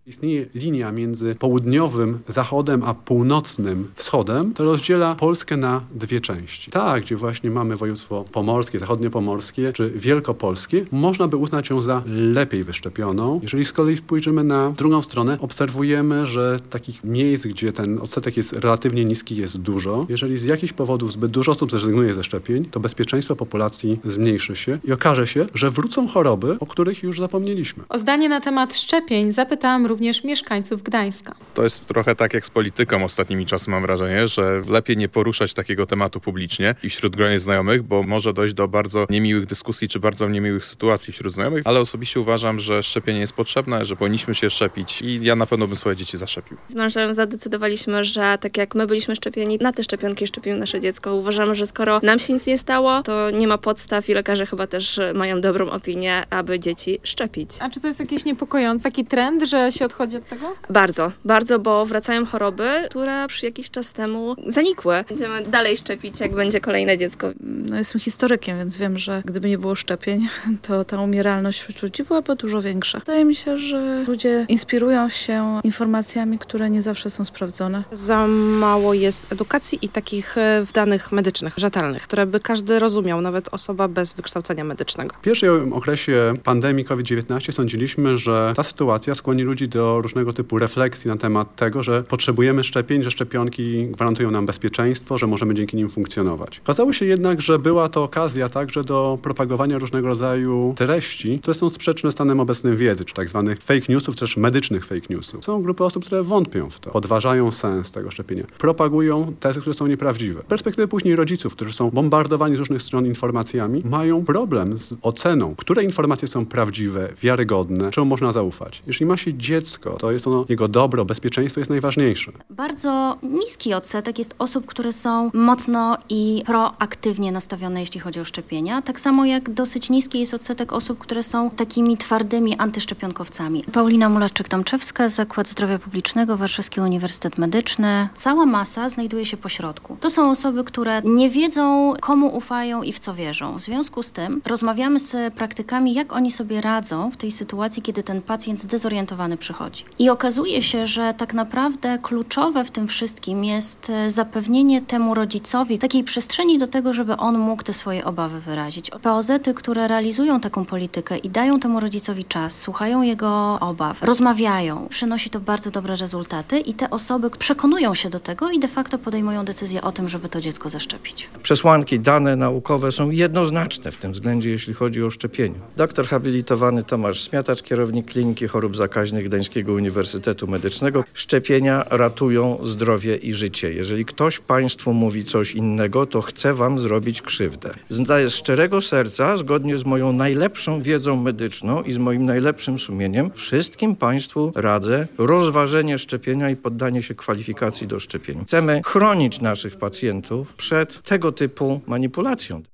Istnieje linia między południowym zachodem a północnym wschodem, to rozdziela Polskę na dwie części. Tak, gdzie właśnie mamy województwo pomorskie, zachodniopomorskie czy wielkopolskie, można by uznać ją za lepiej wyszczepioną. Jeżeli z kolei spojrzymy na drugą stronę, obserwujemy, że takich miejsc, gdzie ten odsetek jest relatywnie niski, jest dużo. Jeżeli z jakichś powodów zbyt dużo osób zrezygnuje ze szczepień, to bezpieczeństwo populacji zmniejszy się i okaże się, że wrócą choroby, o których już zapomnieliśmy. O zdanie na temat szczepień zapytałam również mieszkańców Gdańska. To jest trochę tak jak z polityką ostatnimi czasy, mam wrażenie, że lepiej nie poruszać takiego tematu publicznie i wśród gronie znajomych, bo może dojść do bardzo niemiłych dyskusji czy bardzo niemiłych sytuacji wśród znajomych, ale osobiście uważam, że szczepienie jest potrzebne, że powinniśmy się szczepić i ja na pewno bym swoje dzieci zaszczepił. Z mężem zadecydowaliśmy, że tak jak my byliśmy szczepieni, na te szczepionki szczepimy nasze dziecko. Uważamy, że skoro nam się nic nie stało, to nie ma podstaw i lekarze chyba też mają dobrą opinię, aby dzieci szczepić. A czy to jest jakieś niepokojące, taki trend, że się odchodzi od tego? Bardzo, bardzo, bo wracają choroby, które już jakiś czas temu zanikły. Będziemy dalej szczepić, jak będzie kolejne dziecko. Jestem historykiem, więc wiem, że gdyby nie było szczepień, to ta umieralność wśród ludzi byłaby dużo większa. Wydaje mi się, że ludzie inspirują się informacjami, które nie zawsze są sprawdzone. Za mało jest edukacji i takich danych medycznych, rzetelnych, które by każdy rozumiał, nawet osoba bez wykształcenia medycznego. W pierwszym okresie pandemii COVID-19 sądziliśmy, że ta sytuacja skłoni ludzi do różnego typu refleksji na temat tego, że potrzebujemy szczepień, że szczepionki gwarantują nam bezpieczeństwo, że możemy dzięki nim funkcjonować. Okazało się jednak, że była to okazja także do propagowania różnego rodzaju treści, które są sprzeczne z stanem obecnym wiedzy, czy tak zwanych fake newsów, czy też medycznych fake newsów. Są grupy osób, które wątpią w to, podważają sens tego szczepienia, propagują tezy, które są nieprawdziwe. Z perspektywy później rodziców, którzy są bombardowani z różnych stron informacjami, mają problem z oceną, które informacje są prawdziwe, wiarygodne, czemu można zaufać. Jeżeli ma się dziecko, to jest ono, jego dobro, bezpieczeństwo jest najważniejsze. Bardzo niski odsetek jest osób, które są mocno i proaktywnie nastawione, jeśli chodzi o szczepienia. Tak samo jak dosyć niski jest odsetek osób, które są takimi twardymi antyszczepionkowcami. Paulina Mularczyk-Tomczewska, Zakład Zdrowia Publicznego, Warszawski Uniwersytet Medyczny. Cała masa znajduje się pośrodku. To są osoby, które nie wiedzą, komu ufają i w co wierzą. W związku z tym rozmawiamy z praktykami, jak oni sobie radzą w tej sytuacji, kiedy ten pacjent zdezorientowany przychodzi. I okazuje się, że tak naprawdę kluczowe w tym wszystkim jest zapewnienie temu rodzicowi takiej przestrzeni do tego, żeby on mógł te swoje obawy wyrazić. POZ-y, które realizują taką politykę i dają temu rodzicowi czas, słuchają jego obaw, rozmawiają, przynosi to bardzo dobre rezultaty i te osoby przekonują się do tego i de facto podejmują decyzję o tym, żeby to dziecko zaszczepić. Przesłanki, dane naukowe są jednoznaczne w tym względzie, jeśli chodzi o szczepienie. Doktor habilitowany Tomasz Smiatacz, kierownik Kliniki Chorób Zakaźnych Gdańskiego Uniwersytetu Medycznego. Szczepienia ratują zdrowie i życie. Jeżeli ktoś Państwu mówi coś innego, to chce Wam zrobić krzywdę. Z szczerego serca, zgodnie z moją najlepszą wiedzą medyczną i z moim najlepszym sumieniem, wszystkim Państwu radzę rozważenie szczepienia i poddanie się kwalifikacji do szczepień. Chcemy chronić naszych pacjentów przed tego typu manipulacją.